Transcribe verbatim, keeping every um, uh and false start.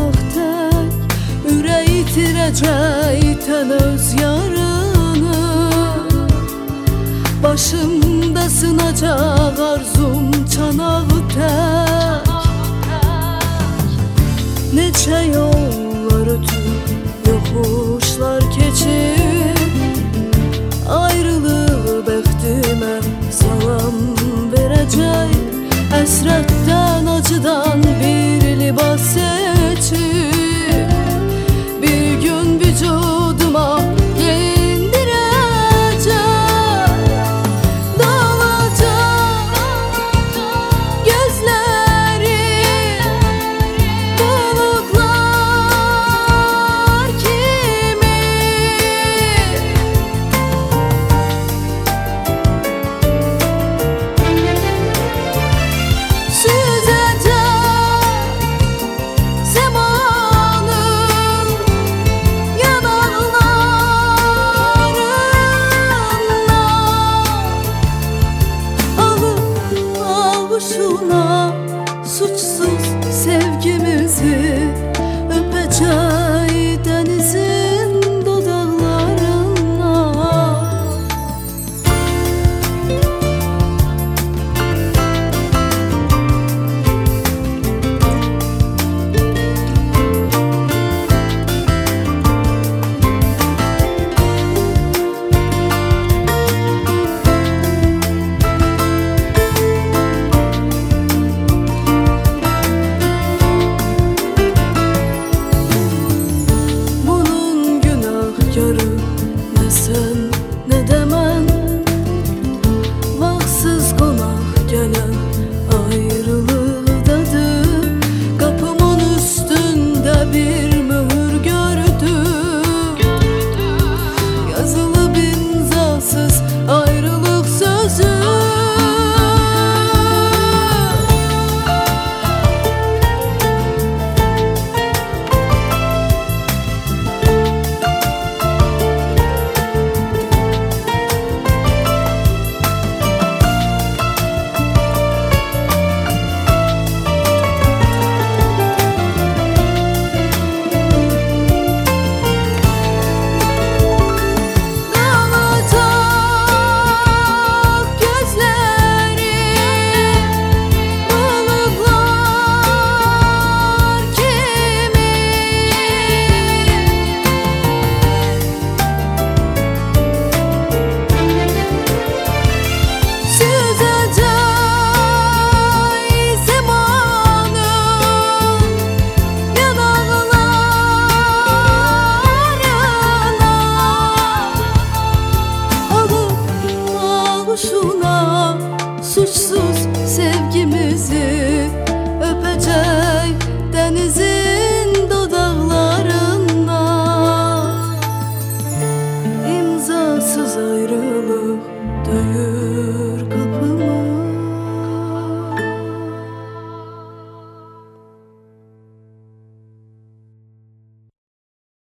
qalacaq tək, ürək itirəcəkdən öz yarını. Başımda sınacaq arzum çanağı tək. Neçə yollar ötüb, yoxuşlar keçib, ayrılığı bəxtimə salam verəcək. Əsrətdən, acıdan bir libas seçib, bir gün vücuduma giyindirəcək. Dalacaq gözlərim buludlar kimi. Suçsuz sevgimizi öpəcək dənizin dodaqlarına. Ne sen ne de mən, vaxtsız qonaq gələn ayrılıqdadır. Qapımın üstündə bir möhür gördüm, yazılıb imzasız ayrılıq sözü. Şuna